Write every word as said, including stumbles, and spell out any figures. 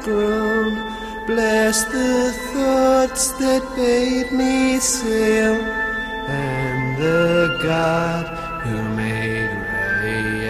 grown. Bless the thoughts that bade me sail, and the God who made rain.